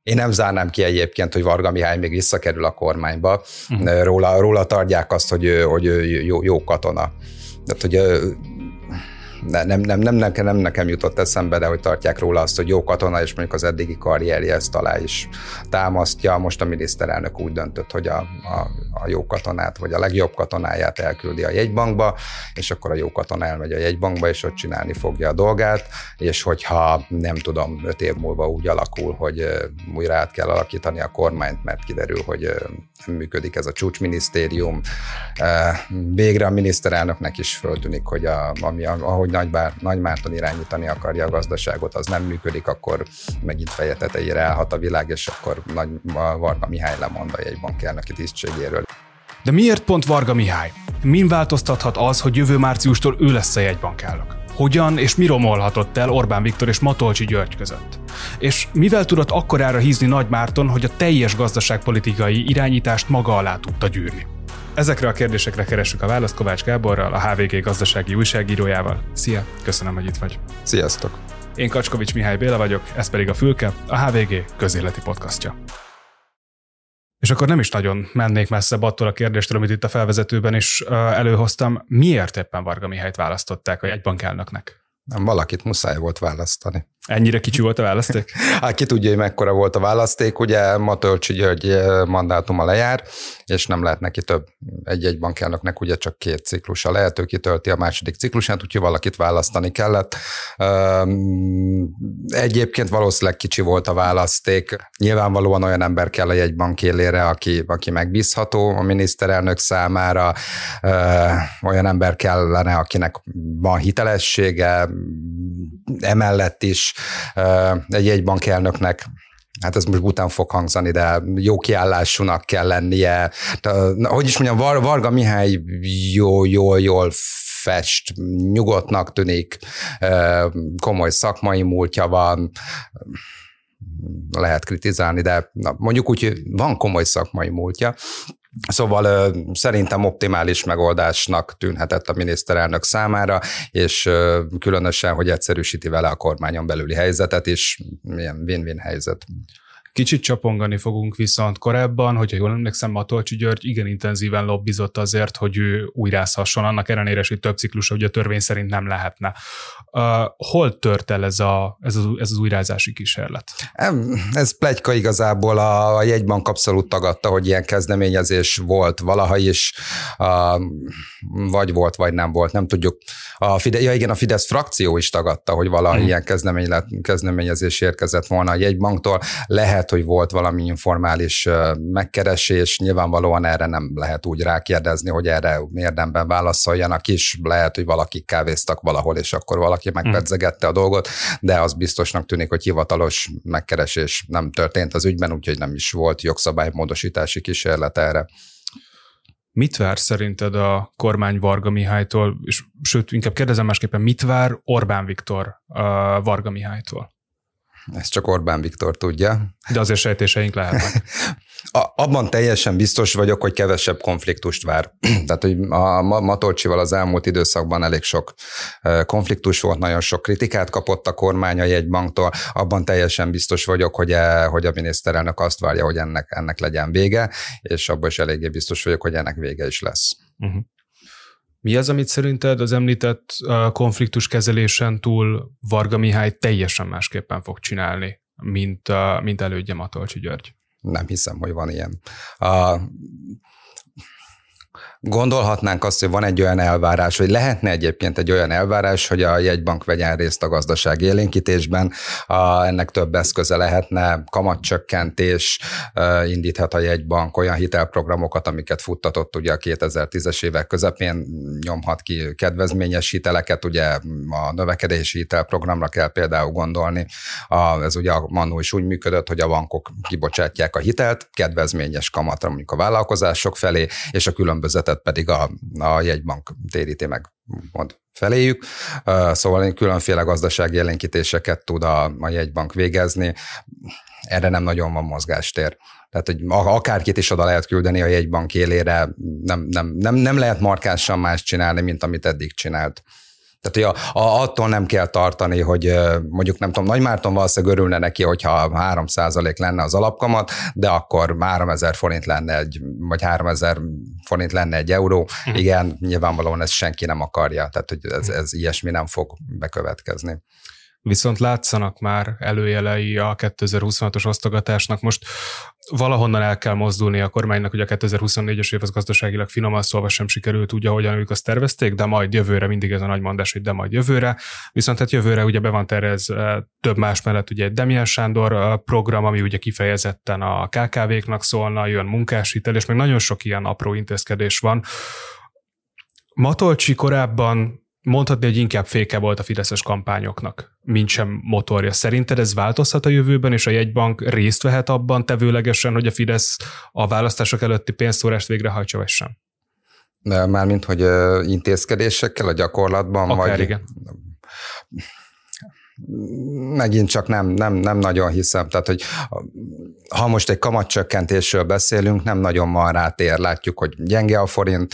Én nem zárnám ki egyébként, hogy Varga Mihály még visszakerül a kormányba. Róla tartják azt, hogy ő jó katona. Tehát, hogy nem nekem jutott eszembe, de hogy tartják róla azt, hogy jó katona, és mondjuk az eddigi karrierje ezt alá is támasztja. Most a miniszterelnök úgy döntött, hogy a jó katonát, vagy a legjobb katonáját elküldi a jegybankba, és akkor a jó katona elmegy a jegybankba, és ott csinálni fogja a dolgát, és hogyha nem tudom, 5 év múlva úgy alakul, hogy újra át kell alakítani a kormányt, mert kiderül, hogy nem működik ez a csúcsminisztérium. Végre a miniszterelnöknek is föltűnik, hogy ahogy Nagy Márton irányítani akarja a gazdaságot, az nem működik, akkor megint feje tetejére állhat a világ, és akkor Varga Mihály lemond a jegybank elnöki tisztségéről. De miért pont Varga Mihály? Min változtathat az, hogy jövő márciustól ő lesz a jegybankelnök? Hogyan és mi romolhatott el Orbán Viktor és Matolcsy György között? És mivel tudott akkorára hízni Nagy Márton, hogy a teljes gazdaságpolitikai irányítást maga alá tudta gyűrni? Ezekre a kérdésekre keressük a választ Kovács Gáborral, a HVG gazdasági újságírójával. Szia, köszönöm, hogy itt vagy. Sziasztok! Én Kacskovics Mihály Béla vagyok, ez pedig a Fülke, a HVG közéleti podcastja. És akkor nem is nagyon mennék messzebb attól a kérdéstől, amit itt a felvezetőben is előhoztam. Miért éppen Varga Mihályt választották a jegybankelnöknek? Valakit muszáj volt választani. Ennyire kicsi volt a választék? Hát ki tudja, hogy mekkora volt a választék, ugye Matolcsy György mandátuma lejár, és nem lehet neki több. Egy bankelnöknek ugye csak 2 ciklusa lehet, ő kitölti a második ciklusát, úgyhogy valakit választani kellett. Egyébként valószínűleg kicsi volt a választék. Nyilvánvalóan olyan ember kell a jegybank élére, aki megbízható a miniszterelnök számára, olyan ember kellene, akinek van hitelessége, emellett is egy jegybankelnöknek, hát ez most bután fog hangzani, de jó kiállásúnak kell lennie. Hogy is mondjam, Varga Mihály jól fest, nyugodtnak tűnik, komoly szakmai múltja van, lehet kritizálni, de mondjuk úgy, hogy van komoly szakmai múltja. Szóval szerintem optimális megoldásnak tűnhetett a miniszterelnök számára, és különösen, hogy egyszerűsíti vele a kormányon belüli helyzetet, és milyen win-win helyzet. Kicsit csapongani fogunk viszont korábban, hogyha jól emlékszem, Matolcsy György igen intenzíven lobbizott azért, hogy ő újrázhasson, annak ellenére, hogy több ciklusa ugye a törvény szerint nem lehetne. Hol tört el ez az újrázási kísérlet? Ez pletyka igazából, a jegybank abszolút tagadta, hogy ilyen kezdeményezés volt valaha is, vagy volt, vagy nem volt, nem tudjuk. A Fidesz frakció is tagadta, hogy valaha ilyen kezdeményezés érkezett volna a jegybanktól. Lehet, hogy volt valami informális megkeresés, nyilvánvalóan erre nem lehet úgy rákérdezni, hogy erre érdemben válaszoljanak is. Lehet, hogy valakik kávéztak valahol, és akkor valaki megpedzegette a dolgot, de az biztosnak tűnik, hogy hivatalos megkeresés nem történt az ügyben, úgyhogy nem is volt jogszabálymódosítási kísérlet erre. Mit vár szerinted a kormány Varga Mihálytól, és sőt, inkább kérdezem másképpen, mit vár Orbán Viktor Varga Mihálytól? Ezt csak Orbán Viktor tudja. De azért sejtéseink lehetnek. Abban teljesen biztos vagyok, hogy kevesebb konfliktust vár. Tehát, hogy a Matolcsival az elmúlt időszakban elég sok konfliktus volt, nagyon sok kritikát kapott a kormány a jegybanktól. Abban teljesen biztos vagyok, hogy a miniszterelnök azt várja, hogy ennek legyen vége, és abban is eléggé biztos vagyok, hogy ennek vége is lesz. Uh-huh. Mi az, amit szerinted az említett konfliktus kezelésen túl Varga Mihály teljesen másképpen fog csinálni, mint elődje Matolcsy György? Nem hiszem, hogy van ilyen. Gondolhatnánk azt, hogy van egy olyan elvárás, vagy lehetne egyébként egy olyan elvárás, hogy a jegybank vegyen részt a gazdaság élénkítésben, ennek több eszköze lehetne, kamatcsökkentés, indíthat a jegybank olyan hitelprogramokat, amiket futtatott ugye a 2010-es évek közepén, nyomhat ki kedvezményes hiteleket, ugye a növekedési hitelprogramra kell például gondolni. Ez ugye annó is úgy működött, hogy a bankok kibocsátják a hitelt, kedvezményes kamatra mondjuk a vállalkozások felé, és a különbözetet pedig a jegybank téríti meg feléjük. Szóval különféle gazdasági élénkítéseket tud a jegybank végezni. Erre nem nagyon van mozgástér. Tehát, hogy akárkit is oda lehet küldeni a jegybank élére, nem lehet markánsan más csinálni, mint amit eddig csinált. Tehát attól nem kell tartani, hogy mondjuk nem tudom, Nagymárton valószínűleg örülne neki, hogyha 3% lenne az alapkamat, de akkor 3000 forint lenne vagy 3000 forint lenne egy euró. Igen, nyilvánvalóan ezt senki nem akarja, tehát hogy ez ilyesmi nem fog bekövetkezni. Viszont látszanak már előjelei a 2026-os osztogatásnak. Most valahonnan el kell mozdulni a kormánynak, hogy a 2024-es év az gazdaságilag finoman szólva sem sikerült úgy, ahogyan ők azt tervezték, de majd jövőre, mindig ez a nagy mondás, hogy de majd jövőre. Viszont hát jövőre ugye be van tervezve több más mellett ugye egy Demján Sándor program, ami ugye kifejezetten a KKV-knak szólna, jön munkáshitel, és meg nagyon sok ilyen apró intézkedés van. Matolcsy korábban mondhatni, hogy inkább féke volt a fideszes kampányoknak, mint sem motorja. Szerinted ez változhat a jövőben, és a jegybank részt vehet abban tevőlegesen, hogy a Fidesz a választások előtti pénzszórást végrehajtsa, vagy sem? Mármint, hogy intézkedésekkel a gyakorlatban? Akár vagy... igen. Megint csak nem nagyon hiszem. Tehát, hogy ha most egy kamatcsökkentésről beszélünk, nem nagyon van rá tér. Látjuk, hogy gyenge a forint,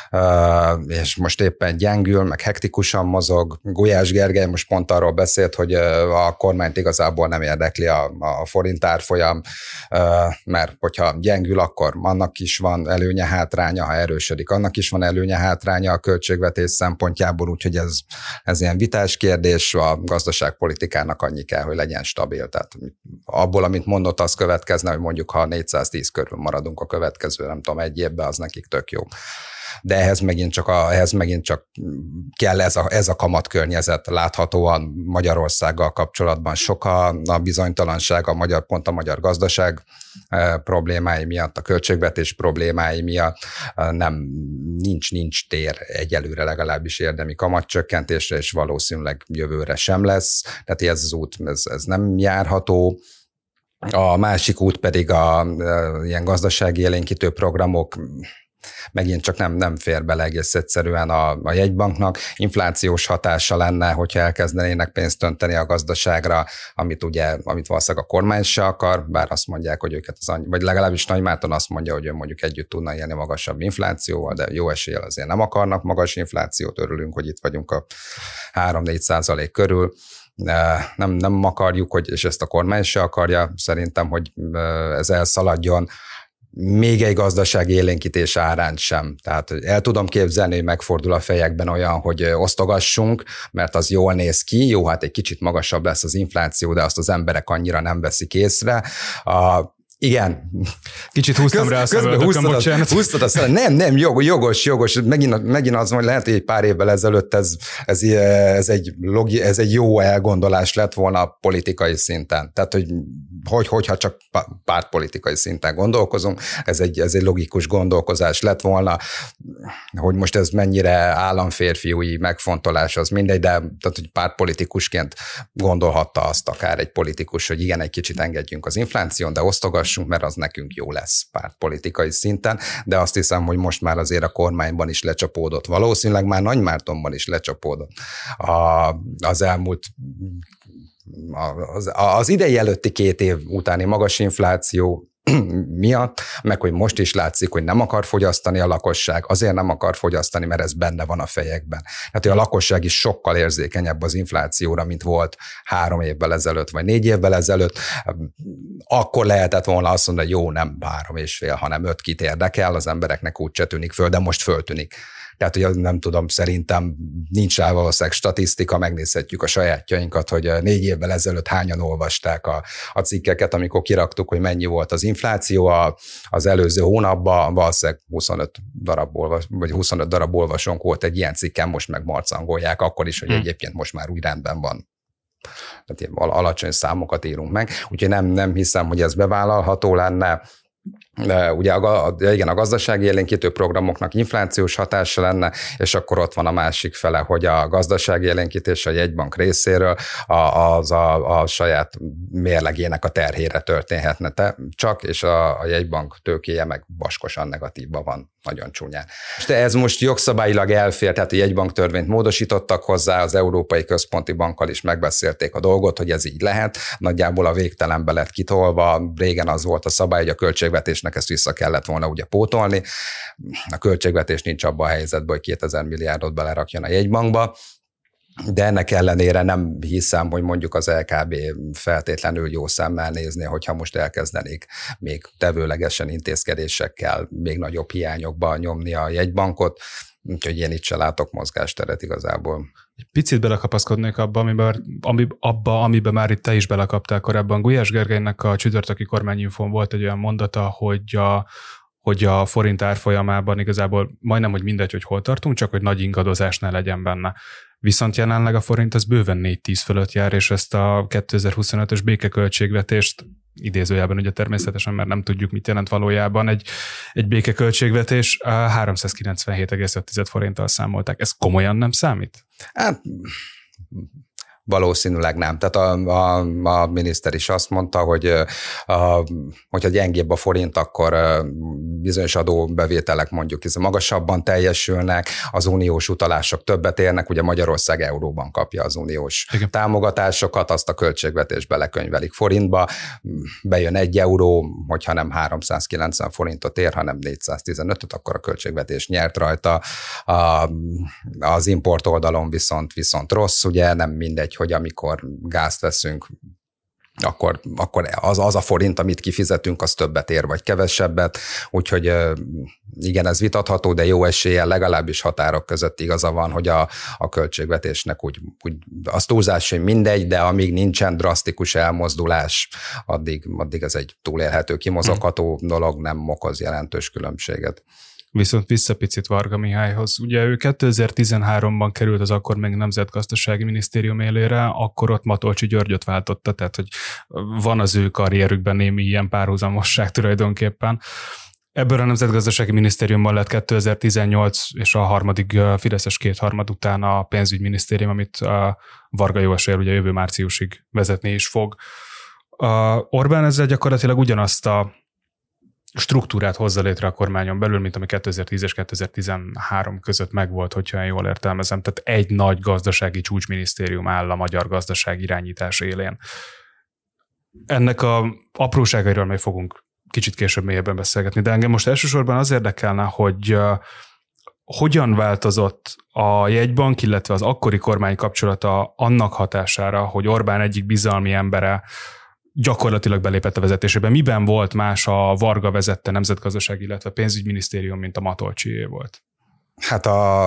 és most éppen gyengül, meg hektikusan mozog. Gulyás Gergely most pont arról beszélt, hogy a kormányt igazából nem érdekli a forint árfolyam, mert hogyha gyengül, akkor annak is van előnye, hátránya, ha erősödik, annak is van előnye, hátránya a költségvetés szempontjából, úgyhogy ez ilyen vitás kérdés, a gazdaságpolitikának annyi kell, hogy legyen stabil. Tehát abból, amit mondott, az következne, hogy mondjuk ha 410 körül maradunk a következő, nem tudom, egy évben, az nekik tök jó. De ehhez megint csak kell ez a kamatkörnyezet. Láthatóan Magyarországgal kapcsolatban sok a bizonytalanság, pont a magyar gazdaság problémái miatt, a költségvetés problémái miatt nincs tér egyelőre legalábbis érdemi kamatcsökkentésre, és valószínűleg jövőre sem lesz. Tehát ez az út, ez nem járható. A másik út pedig ilyen gazdasági élénkítő programok, megint csak nem fér bele egész egyszerűen a jegybanknak. Inflációs hatása lenne, hogyha elkezdenének pénzt önteni a gazdaságra, amit valószínűleg a kormány se akar, bár azt mondják, hogy őket vagy legalábbis Nagymárton azt mondja, hogy ő mondjuk együtt tudna élni magasabb inflációval, de jó eséllyel azért nem akarnak magas inflációt, örülünk, hogy itt vagyunk a 3-4% körül. Nem akarjuk, és ezt a kormány se akarja, szerintem, hogy ez elszaladjon. Még egy gazdasági élénkítés árán sem. Tehát el tudom képzelni, hogy megfordul a fejekben olyan, hogy osztogassunk, mert az jól néz ki, jó, hát egy kicsit magasabb lesz az infláció, de azt az emberek annyira nem veszik észre. Igen. Kicsit húztam rá a szemöldökön, bocsánat. Húztad a szemöldökön. Nem, jogos. Megint az, hogy lehet, hogy egy pár évvel ezelőtt ez egy jó elgondolás lett volna politikai szinten. Tehát, hogyha csak pártpolitikai szinten gondolkozunk, ez egy logikus gondolkozás lett volna, hogy most ez mennyire államférfiúi megfontolás, az mindegy, de tehát, hogy pártpolitikusként gondolhatta azt akár egy politikus, hogy igen, egy kicsit engedjünk az infláción, de osztogassunk, mert az nekünk jó lesz pártpolitikai szinten, de azt hiszem, hogy most már azért a kormányban is lecsapódott. Valószínűleg már Nagymártonban is lecsapódott az elmúlt az idei előtti 2 év utáni magas infláció miatt, meg hogy most is látszik, hogy nem akar fogyasztani a lakosság, azért nem akar fogyasztani, mert ez benne van a fejekben. Hát, hogy a lakosság is sokkal érzékenyebb az inflációra, mint volt 3 évvel ezelőtt, vagy 4 évvel ezelőtt. Akkor lehetett volna azt mondani, hogy jó, nem 3,5, hanem 5 kit érdekel, az embereknek úgy se tűnik föl, de most föltűnik. Tehát, hogy nem tudom, szerintem nincs rá valószínűleg statisztika, megnézhetjük a sajátjainkat, hogy 4 évvel ezelőtt hányan olvasták a cikkeket, amikor kiraktuk, hogy mennyi volt az infláció az előző hónapban, valószínűleg 25 darab olvasónk volt egy ilyen cikken, most meg marcangolják, akkor is, hogy egyébként most már úgy rendben van. Tehát ilyen alacsony számokat írunk meg, úgyhogy nem hiszem, hogy ez bevállalható lenne. Ugye igen, a gazdasági élénkítő programoknak inflációs hatása lenne, és akkor ott van a másik fele, hogy a gazdasági élénkítés a jegybank részéről az a saját mérlegének a terhére történhetne csak, és a jegybank tőkéje meg vaskosan negatívban van, nagyon csúnyán. De ez most jogszabályilag elfér, tehát a jegybanktörvényt módosítottak hozzá, az Európai Központi Bankkal is megbeszélték a dolgot, hogy ez így lehet, nagyjából a végtelenbe lett kitolva, régen az volt a szabály, hogy a költségvetésnek ezt vissza kellett volna ugye pótolni. A költségvetés nincs abban a helyzetben, hogy 2000 milliárdot belerakjon a jegybankba. De ennek ellenére nem hiszem, hogy mondjuk az LKB feltétlenül jó szemmel nézni, hogyha most elkezdenék még tevőlegesen intézkedésekkel még nagyobb hiányokba nyomni a jegybankot, úgyhogy én itt se látok mozgásteret igazából. Egy picit belekapaszkodnék amiben már itt te is belekaptál korábban. Gulyás Gergelynek a csütörtöki kormányinfón volt egy olyan mondata, hogy a forint árfolyamában igazából majdnem, hogy mindegy, hogy hol tartunk, csak hogy nagy ingadozás ne legyen benne. Viszont jelenleg a forint az bőven 4-10 fölött jár, és ezt a 2025-ös békeköltségvetést idézőjelben ugye természetesen, mert nem tudjuk, mit jelent valójában egy békeköltségvetés, 397,5 forinttal számolták. Ez komolyan nem számít? Hát, valószínűleg nem. Tehát a miniszter is azt mondta, hogy hogyha gyengébb a forint, akkor bizonyos adóbevételek mondjuk hiszen magasabban teljesülnek, az uniós utalások többet érnek, ugye Magyarország euróban kapja az uniós támogatásokat, azt a költségvetésbe lekönyvelik forintba, bejön 1 euró, hogyha nem 390 forintot ér, hanem 415-öt, akkor a költségvetés nyert rajta. Az import oldalon viszont rossz, ugye nem mindegy, hogy amikor gázt veszünk, akkor az a forint, amit kifizetünk, az többet ér, vagy kevesebbet, úgyhogy igen, ez vitatható, de jó eséllyel legalábbis határok között igaza van, hogy a költségvetésnek úgy az túlzás, hogy mindegy, de amíg nincsen drasztikus elmozdulás, addig ez egy túlélhető, kimozogható dolog, nem okoz jelentős különbséget. Viszont vissza picit Varga Mihályhoz. Ugye ő 2013-ban került az akkor még Nemzetgazdasági Minisztérium élére, akkor ott Matolcsy Györgyöt váltotta, tehát hogy van az ő karrierükben némi ilyen párhuzamosság tulajdonképpen. Ebből a Nemzetgazdasági Minisztériumban lett 2018 és a harmadik fideszes kétharmad után a pénzügyminisztérium, amit Varga jó eséllyel ugye jövő márciusig vezetni is fog. Orbán ezzel gyakorlatilag ugyanazt a struktúrát hozza létre a kormányon belül, mint ami 2010 és 2013 között megvolt, hogyha én jól értelmezem. Tehát egy nagy gazdasági csúcsminisztérium áll a magyar gazdaság irányítás élén. Ennek a apróságairól még fogunk kicsit később mélyebben beszélgetni, de engem most elsősorban az érdekelne, hogy hogyan változott a jegybank, illetve az akkori kormány kapcsolata annak hatására, hogy Orbán egyik bizalmi embere gyakorlatilag belépett a vezetésében. Miben volt más a Varga vezette nemzetgazdaság, illetve pénzügyminisztérium, mint a Matolcsyé volt? Hát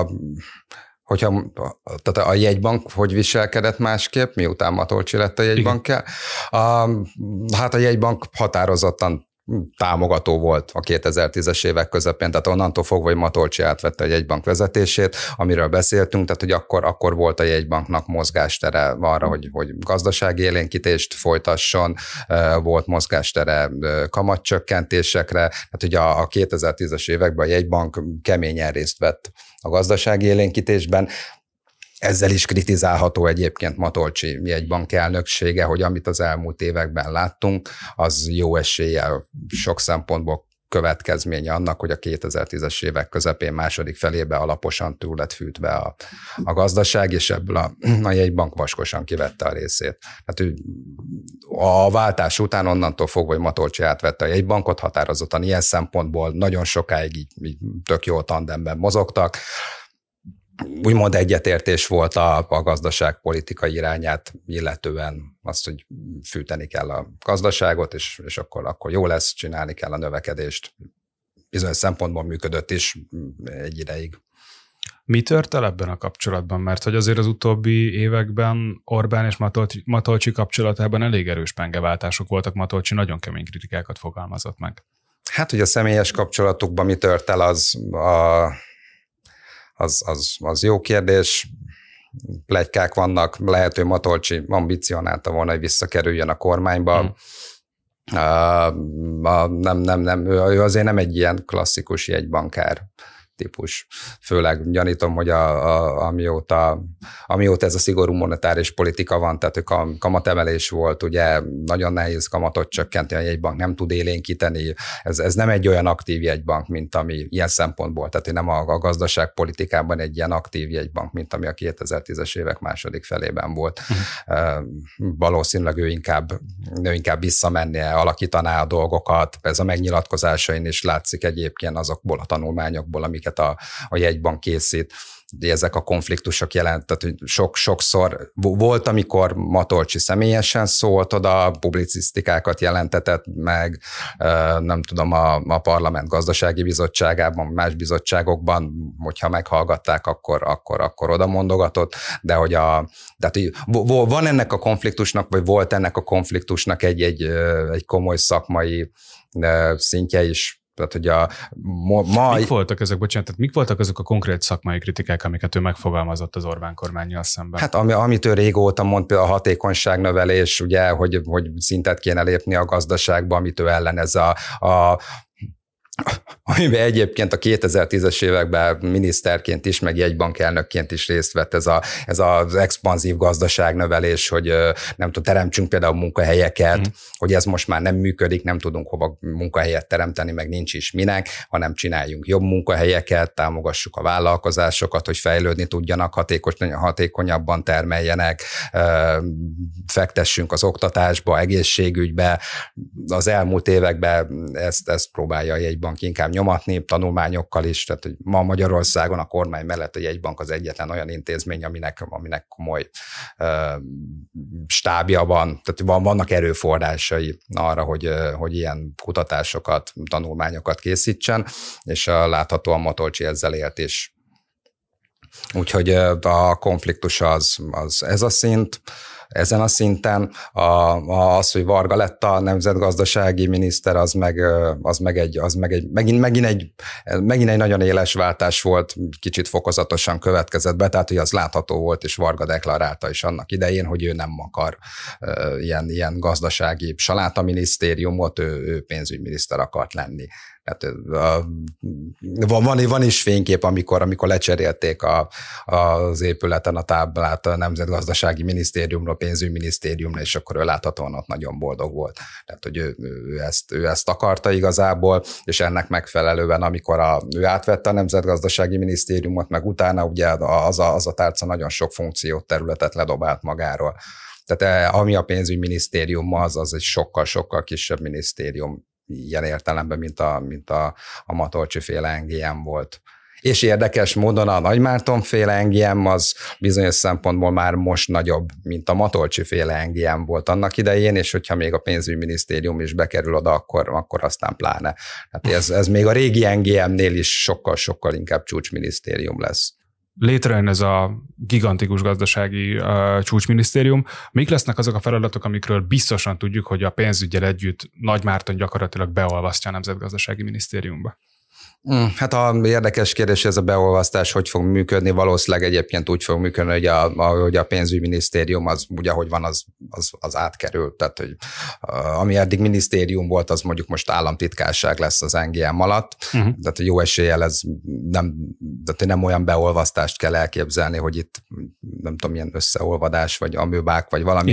tehát a jegybank hogy viselkedett másképp, miután Matolcsy lett a jegybankkel? Hát a jegybank határozottan támogató volt a 2010-es évek közepén, tehát onnantól fogva, hogy Matolcsy átvette a jegybank vezetését, amiről beszéltünk, tehát hogy akkor volt a jegybanknak mozgástere arra, hogy gazdasági élénkítést folytasson, volt mozgástere kamatcsökkentésekre, tehát ugye a 2010-es években a jegybank keményen részt vett a gazdasági élénkítésben. Ezzel is kritizálható egyébként Matolcsy jegybank elnöksége, hogy amit az elmúlt években láttunk, az jó eséllyel sok szempontból következménye annak, hogy a 2010-es évek közepén második felébe alaposan túl lett fűtve a gazdaság, és ebből a jegybank vaskosan kivette a részét. Hát a váltás után onnantól fogva, hogy Matolcsy átvette a jegybankot, határozottan ilyen szempontból nagyon sokáig így tök jó tandemben mozogtak. Úgymond egyetértés volt a gazdaságpolitikai irányát illetően azt, hogy fűteni kell a gazdaságot, és akkor jó lesz, csinálni kell a növekedést. Bizonyos szempontból működött is egy ideig. Mi tört el ebben a kapcsolatban? Mert hogy azért az utóbbi években Orbán és Matolcsy kapcsolatában elég erős pengeváltások voltak, Matolcsy nagyon kemény kritikákat fogalmazott meg. Hát, hogy a személyes kapcsolatukban mi tört el, az jó kérdés. Pletykák vannak, lehet, hogy Matolcsy ambicionálta volna, hogy visszakerüljön a kormányba. Nem, ő azért nem egy ilyen klasszikus jegybankár típus. Főleg gyanítom, hogy amióta ez a szigorú monetáris politika van, tehát kamatemelés volt, ugye nagyon nehéz kamatot csökkenteni, a jegybank nem tud élénkíteni. Ez nem egy olyan aktív jegybank, mint ami ilyen szempontból, tehát nem a gazdaságpolitikában egy ilyen aktív jegybank, mint ami a 2010-es évek második felében volt. Valószínűleg ő inkább visszamenne, alakítaná a dolgokat. Ez a megnyilatkozásain is látszik egyébként azokból a tanulmányokból, amiket amiket a jegybank készít. Ezek a konfliktusok tehát hogy sokszor volt, amikor Matolcsy személyesen szólt oda, publicisztikákat jelentetett meg, nem tudom, a Parlament Gazdasági Bizottságában, más bizottságokban, hogyha meghallgatták, akkor oda mondogatott, de hogy van ennek a konfliktusnak, vagy volt ennek a konfliktusnak egy komoly szakmai szintje is. Tehát, hogy mik voltak azok a konkrét szakmai kritikák, amiket ő megfogalmazott az Orbán kormánnyal szemben? Hát amit ő régóta mond, például a hatékonyságnövelés, ugye, hogy szintet kéne lépni a gazdaságba, amit ő ellenez amiben egyébként a 2010-es években miniszterként is, meg jegybankelnökként is részt vett ez az expanzív gazdaságnövelés, hogy nem tudom, teremtsünk például munkahelyeket, hogy ez most már nem működik, nem tudunk hova munkahelyet teremteni, meg nincs is minek, hanem csináljunk jobb munkahelyeket, támogassuk a vállalkozásokat, hogy fejlődni tudjanak, hatékonyabban termeljenek, fektessünk az oktatásba, egészségügybe. Az elmúlt években ezt próbálja a jegybank inkább nyomatni, tanulmányokkal is, tehát hogy ma Magyarországon a kormány mellett a jegybank az egyetlen olyan intézmény, aminek komoly stábja van, tehát vannak erőforrásai arra, hogy ilyen kutatásokat, tanulmányokat készítsen, és láthatóan Matolcsy ezzel élt is. Úgyhogy a konfliktus az ez a szint, ezen a szinten, az, hogy Varga lett a nemzetgazdasági miniszter, megint egy nagyon éles váltás volt, kicsit fokozatosan következett be, tehát hogy az látható volt, és Varga deklarálta is annak idején, hogy ő nem akar ilyen gazdasági salátaminisztériumot, ő pénzügyminiszter akart lenni. Hát, van is fénykép, amikor lecserélték az épületen a táblát a Nemzetgazdasági Minisztériumra, pénzügyminisztériumra, és akkor ő láthatóan ott nagyon boldog volt. Tehát, hogy ő ezt akarta igazából, és ennek megfelelően, amikor ő átvette a Nemzetgazdasági Minisztériumot, meg utána ugye az a tárca nagyon sok funkciót, területet ledobált magáról. Tehát ami a pénzügyminisztérium az egy sokkal-sokkal kisebb minisztérium ilyen értelemben, mint a Matolcsy féle NGM volt. És érdekes módon a Nagymárton féle NGM az bizonyos szempontból már most nagyobb, mint a Matolcsy féle NGM volt annak idején, és hogyha még a pénzügyminisztérium is bekerül oda, akkor aztán pláne. Hát ez még a régi NGM-nél is sokkal inkább csúcsminisztérium lesz. Létrejön ez a gigantikus gazdasági csúcsminisztérium. Mik lesznek azok a feladatok, amikről biztosan tudjuk, hogy a pénzüggyel együtt Nagymárton gyakorlatilag beolvasztja a Nemzetgazdasági Minisztériumba? Hát érdekes kérdés, ez a beolvasztás hogy fog működni, valószínűleg egyébként úgy fog működni, hogy a pénzügyminisztérium az úgy, ahogy van, az átkerül. Tehát, hogy ami eddig minisztérium volt, az mondjuk most államtitkárság lesz az NGM alatt. Tehát jó eséllyel ez nem olyan beolvasztást kell elképzelni, hogy itt nem tudom, milyen összeolvadás, vagy amőbák, vagy valami,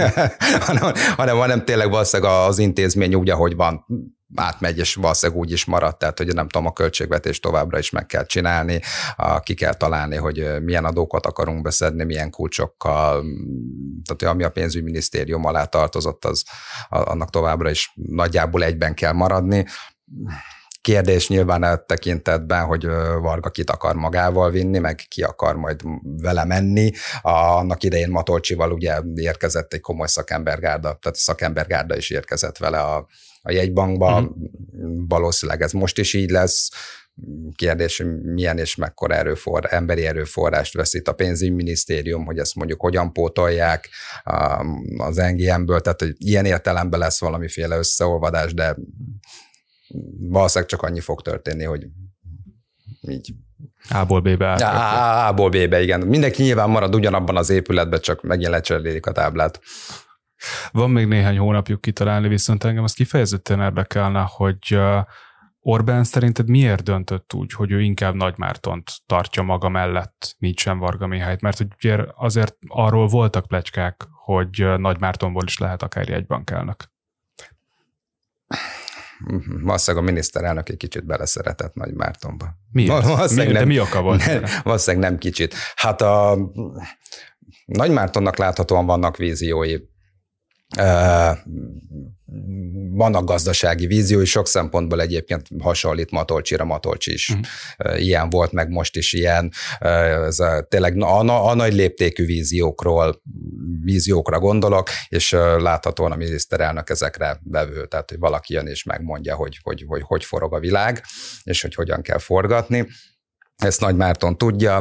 hanem tényleg valószínűleg az intézmény úgy, ahogy van, átmegy, és valószínűleg úgy is maradt, tehát hogy nem tudom, a költségvetést továbbra is meg kell csinálni, ki kell találni, hogy milyen adókat akarunk beszedni, milyen kulcsokkal, tehát ami a pénzügyminisztérium alá tartozott, annak továbbra is nagyjából egyben kell maradni. Kérdés nyilván a tekintetben, hogy Varga kit akar magával vinni, meg ki akar majd vele menni. Annak idején Matolcsival ugye érkezett egy komoly szakembergárda, tehát a szakembergárda is érkezett vele a jegybankba. Valószínűleg ez most is így lesz. Kérdés, hogy milyen és mekkora emberi erőforrást veszít a pénzügyminisztérium, hogy ezt mondjuk hogyan pótolják az NGM-ből, tehát hogy ilyen értelemben lesz valamiféle összeolvadás, de valószínűleg csak annyi fog történni, hogy így. A-ból B-be A-ból B-be, igen. Mindenki nyilván marad ugyanabban az épületben, csak megint lecserélik a táblát. Van még néhány hónapjuk kitalálni, viszont engem az kifejezetten érdekelne, hogy Orbán szerinted miért döntött úgy, hogy ő inkább Nagymártont tartja maga mellett, mint sem Varga Mihályt? Mert ugye azért arról voltak pletykák, hogy Nagymártonból is lehet akár jegybankelnök. Valószínűleg a miniszterelnök egy kicsit beleszeretett Nagymártonba. Miért? De mi oka volt? Valószínűleg nem kicsit. Hát a Nagymártonnak láthatóan vannak víziói. vannak gazdasági víziói, sok szempontból egyébként hasonlít Matolcsira, Matolcsi is ilyen volt, meg most is ilyen. Ez tényleg a nagy léptékű víziókra gondolok, és láthatóan a miniszterelnök ezekre vevő, tehát hogy valaki jön és megmondja, hogy forog a világ, és hogy hogyan kell forgatni. Ezt Nagy Márton tudja,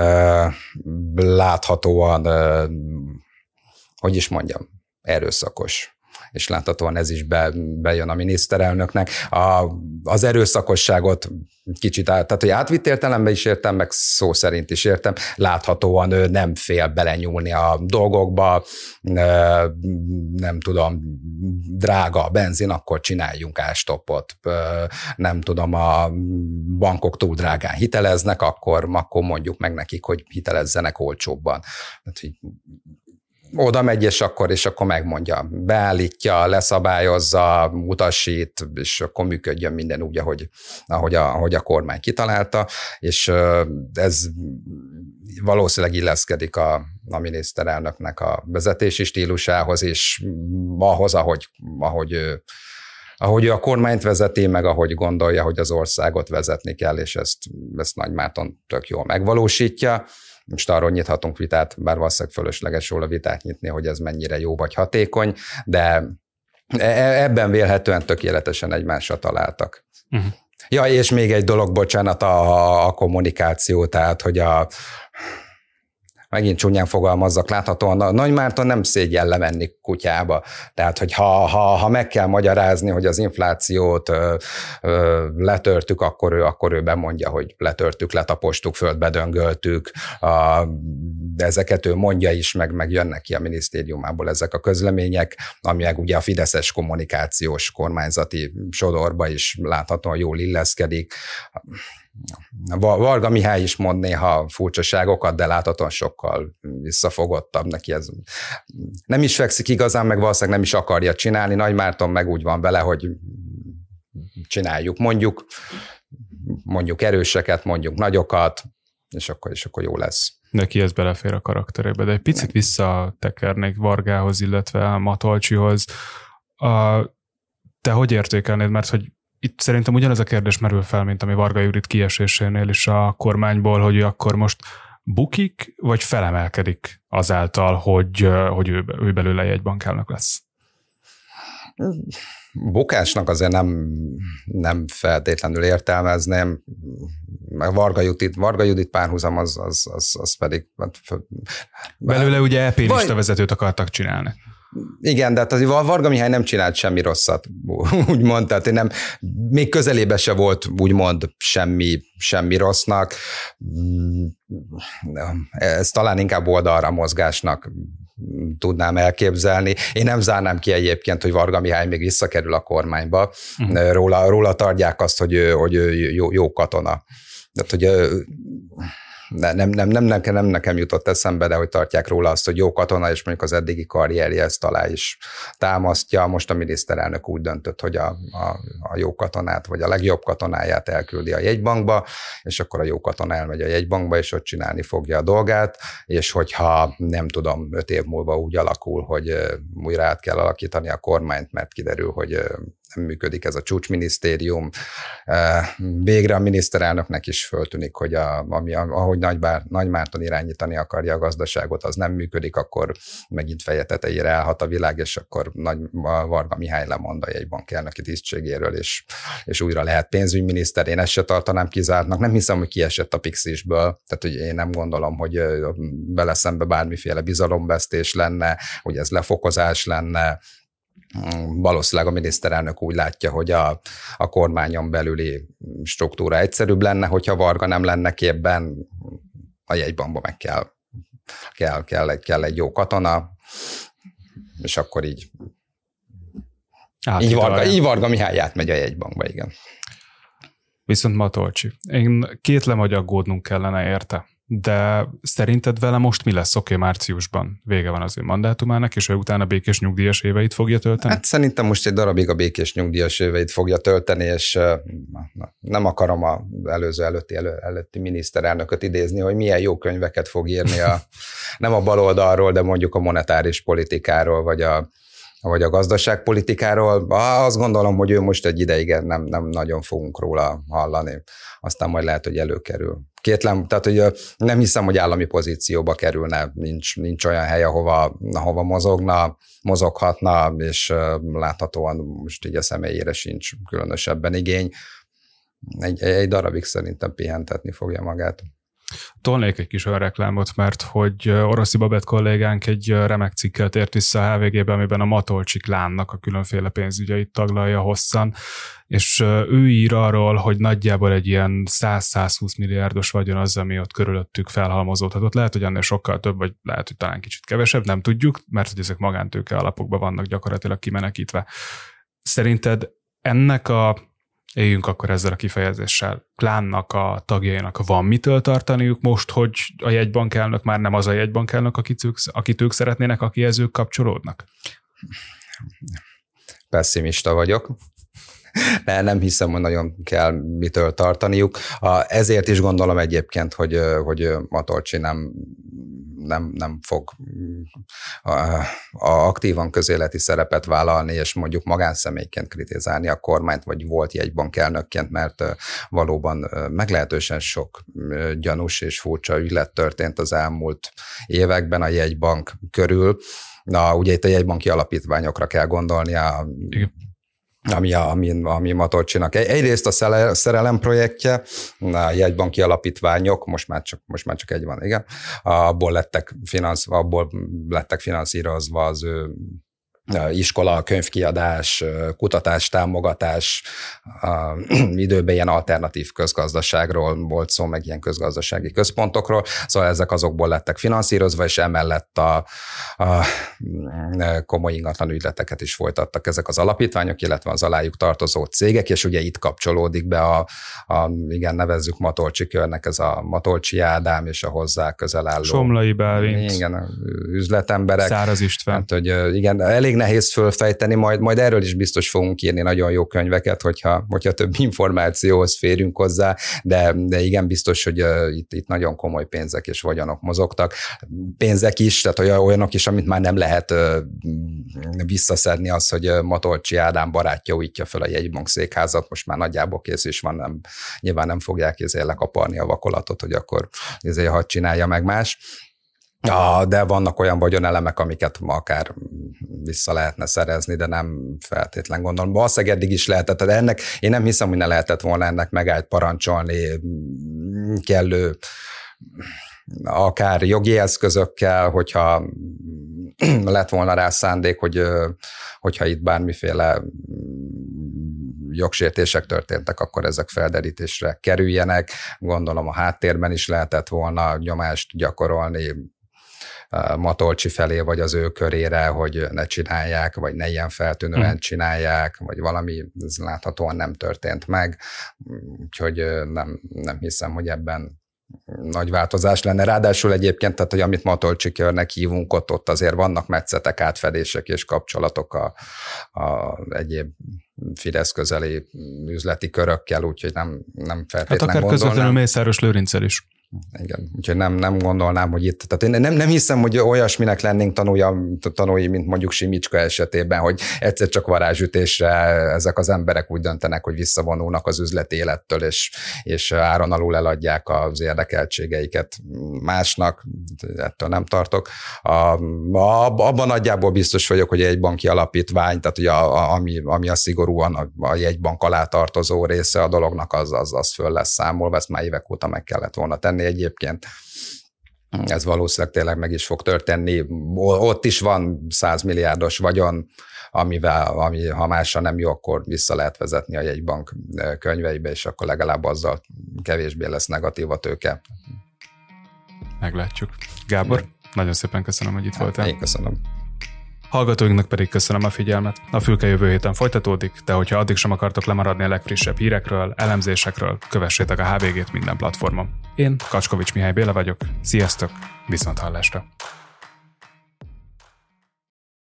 láthatóan, hogy is mondjam, erőszakos, és láthatóan ez is bejön a miniszterelnöknek. Az erőszakosságot kicsit, tehát hogy átvitt értelemben is értem, meg szó szerint is értem, láthatóan ő nem fél belenyúlni a dolgokba, nem tudom, drága a benzin, akkor csináljunk ástoppot, nem tudom, a bankok túl drágán hiteleznek, akkor mondjuk meg nekik, hogy hitelezzenek olcsóbban. Tehát, hogy oda megy, és akkor megmondja, beállítja, leszabályozza, utasít, és akkor működjön minden úgy, ahogy a kormány kitalálta, és ez valószínűleg illeszkedik a miniszterelnöknek a vezetési stílusához, és ahhoz, ahogy ő a kormányt vezeti, meg ahogy gondolja, hogy az országot vezetni kell, és ezt Nagy Márton tök jól megvalósítja. Most arról nyithatunk vitát, bár valószínűleg fölösleges róla vitát nyitni, hogy ez mennyire jó vagy hatékony, de ebben vélhetően tökéletesen egymásra találtak. Uh-huh. Ja, és még egy dolog, bocsánat, a kommunikáció, tehát, hogy megint csúnyán fogalmazzak, láthatóan a Nagy Márton nem szégyell lemenni kutyába. Tehát, hogy ha meg kell magyarázni, hogy az inflációt letörtük, akkor ő bemondja, hogy letörtük, letapostuk, földbe döngöltük. Ezeket ő mondja is, meg jönnek ki a minisztériumából ezek a közlemények, amelyek ugye a fideszes kommunikációs kormányzati sodorba is láthatóan jól illeszkedik. Varga Mihály is mond néha furcsaságokat, de láthatóan sokkal visszafogottabb neki. Ez nem is fekszik igazán, meg valószínűleg nem is akarja csinálni. Nagy Márton meg úgy van vele, hogy csináljuk, mondjuk erőseket, mondjuk nagyokat, és akkor jó lesz. Neki ez belefér a karakterébe, de egy picit visszatekernék Vargához, illetve Matolcsihoz. Te hogy értékelnéd, mert hogy itt szerintem ugyanaz a kérdés merül fel, mint ami Varga Judit kiesésénél is a kormányból, hogy ő akkor most bukik, vagy felemelkedik azáltal, hogy ő belőle jegybankelnök lesz? Bukásnak azért nem feltétlenül értelmezném. Varga Judit párhuzam az pedig... Belőle ugye EP lista vezetőt akartak csinálni. Igen, de hát az Varga Mihály nem csinált semmi rosszat, úgymond, tehát még közelébe se volt úgymond semmi rossznak. Ez talán inkább oldalra mozgásnak tudnám elképzelni. Én nem zárnám ki egyébként, hogy Varga Mihály még visszakerül a kormányba. Róla tartják azt, hogy ő jó katona. Tehát, hogy nem nekem jutott eszembe, de hogy tartják róla azt, hogy jó katona, és mondjuk az eddigi karrierje ezt alá is támasztja. Most a miniszterelnök úgy döntött, hogy a jó katonát, vagy a legjobb katonáját elküldi a jegybankba, és akkor a jó katona elmegy a jegybankba, és ott csinálni fogja a dolgát, és hogyha nem tudom, 5 év múlva úgy alakul, hogy újra át kell alakítani a kormányt, mert kiderül, hogy nem működik ez a csúcsminisztérium. Végre a miniszterelnöknek is föltűnik, hogy ahogy Nagy Márton irányítani akarja a gazdaságot, az nem működik, akkor megint feje tetejére állhat a világ, és akkor Varga Mihály lemond a jegybankelnöki tisztségéről, és újra lehet pénzügyminiszter. Én ezt se tartanám kizártnak. Nem hiszem, hogy kiesett a Pixisből. Tehát, hogy én nem gondolom, hogy vele szembe bármiféle bizalomvesztés lenne, hogy ez lefokozás lenne. Valószínűleg a miniszterelnök úgy látja, hogy a kormányon belüli struktúra egyszerűbb lenne, hogyha Varga nem lenne képben, a jegybankba meg kell egy jó katona, és akkor így Varga Mihály átmegy a jegybankba, igen. Viszont Matolcsi. Én kétlem, hogy aggódnunk kellene érte. De szerinted vele most mi lesz? Oké, márciusban vége van az ő mandátumának, és ő utána békés nyugdíjas éveit fogja tölteni? Hát szerintem most egy darabig a békés nyugdíjas éveit fogja tölteni, és nem akarom az előtti miniszterelnököt idézni, hogy milyen jó könyveket fog írni nem a baloldalról, de mondjuk a monetáris politikáról, vagy vagy a gazdaságpolitikáról, azt gondolom, hogy ő most egy ideig nem nagyon fogunk róla hallani. Aztán majd lehet, hogy előkerül. Kétlem, tehát hogy nem hiszem, hogy állami pozícióba kerülne, nincs olyan hely, ahova mozoghatna, és láthatóan most így a személyére sincs különösebben igény. Egy darabig szerintem pihentetni fogja magát. Tolnék egy kis önreklámot, mert hogy Oroszi Babett kollégánk egy remek cikket ért vissza a HVG-ben, amiben a Matolcsy klánnak a különféle pénzügyeit taglalja hosszan, és ő ír arról, hogy nagyjából egy ilyen 100-120 milliárdos vagyon az, ami ott körülöttük felhalmozódhatott. Lehet, hogy ennél sokkal több, vagy lehet, hogy talán kicsit kevesebb, nem tudjuk, mert hogy ezek magántőke alapokban vannak gyakorlatilag kimenekítve. Szerinted ennek éljünk akkor ezzel a kifejezéssel, klánnak a tagjainak van mitől tartaniuk most, hogy a jegybankelnök már nem az a jegybankelnök, akit ők szeretnének, akihez ők kapcsolódnak? Pessimista vagyok. Nem hiszem, hogy nagyon kell mitől tartaniuk. Ezért is gondolom egyébként, hogy Matolcsy nem fog aktívan közéleti szerepet vállalni, és mondjuk magánszemélyként kritizálni a kormányt, vagy volt jegybankelnökként, mert valóban meglehetősen sok gyanús és furcsa ügylet történt az elmúlt években a jegybank körül. Ugye itt a jegybanki alapítványokra kell gondolni, ami Matolcsynak. Egyrészt a szerelem projektje, a jegybanki alapítványok, most már csak egy van, igen, abból lettek finanszírozva az ő iskola, könyvkiadás, kutatástámogatás, időben ilyen alternatív közgazdaságról volt szó, meg ilyen közgazdasági központokról, szóval ezek azokból lettek finanszírozva, és emellett a komoly ingatlan ügyleteket is folytattak ezek az alapítványok, illetve az alájuk tartozó cégek, és ugye itt kapcsolódik be igen, nevezzük Matolcsy körnek, ez a Matolcsy Ádám és a hozzá közel álló Somlai Bálint, igen, üzletemberek. Száraz István. Hát, hogy igen, elég nehéz fölfejteni, majd erről is biztos fogunk írni nagyon jó könyveket, hogyha több információhoz férünk hozzá, de igen, biztos, hogy itt nagyon komoly pénzek és vagyonok mozogtak. Pénzek is, tehát olyanok is, amit már nem lehet visszaszedni, az, hogy Matolcsy Ádám barátja újítja föl a jegybank székházat, most már nagyjából kész is van, nyilván nem fogják lekaparni a vakolatot, hogy akkor hadd csinálja meg más. De vannak olyan vagyonelemek, amiket akár vissza lehetne szerezni, de nem feltétlen gondolom. Valószínűleg eddig is lehetett, de ennek én nem hiszem, hogy ne lehetett volna ennek megállt parancsolni kellő akár jogi eszközökkel, hogyha lett volna rá szándék, hogyha itt bármiféle jogsértések történtek, akkor ezek felderítésre kerüljenek. Gondolom a háttérben is lehetett volna nyomást gyakorolni Matolcsy felé, vagy az ő körére, hogy ne csinálják, vagy ne ilyen feltűnően csinálják, vagy valami, ez láthatóan nem történt meg, úgyhogy nem hiszem, hogy ebben nagy változás lenne. Ráadásul egyébként, tehát, hogy amit Matolcsy körnek hívunk, ott azért vannak metszetek, átfedések és kapcsolatok a egyéb Fidesz közeli üzleti körökkel, úgyhogy nem feltétlen hát akár közvetlenül Mészáros Lőrinccel is. Igen, úgyhogy nem gondolnám, hogy itt, tehát én nem hiszem, hogy olyasminek lennénk tanúi, mint mondjuk Simicska esetében, hogy egyszer csak varázsütésre ezek az emberek úgy döntenek, hogy visszavonulnak az üzleti élettől, és áron alul eladják az érdekeltségeiket másnak, ettől nem tartok. Abban nagyjából biztos vagyok, hogy egy banki alapítvány, tehát ugye ami a szigorúan a jegybank alá tartozó része a dolognak, az föl lesz számolva, ezt már évek óta meg kellett volna tenni egyébként. Ez valószínűleg tényleg meg is fog történni. Ott is van 100 milliárdos vagyon, ami ha másra nem jó, akkor vissza lehet vezetni a jegybank könyveibe, és akkor legalább azzal kevésbé lesz negatív a tőke. Meglátjuk. Gábor, nagyon szépen köszönöm, hogy itt voltál. Én köszönöm. Hallgatóinknak pedig köszönöm a figyelmet. A Fülke jövő héten folytatódik, de hogyha addig sem akartok lemaradni a legfrissebb hírekről, elemzésekről, kövessétek a HVG-t minden platformon. Én Kacskovics Mihály Béla vagyok. Sziasztok, viszonthallásra!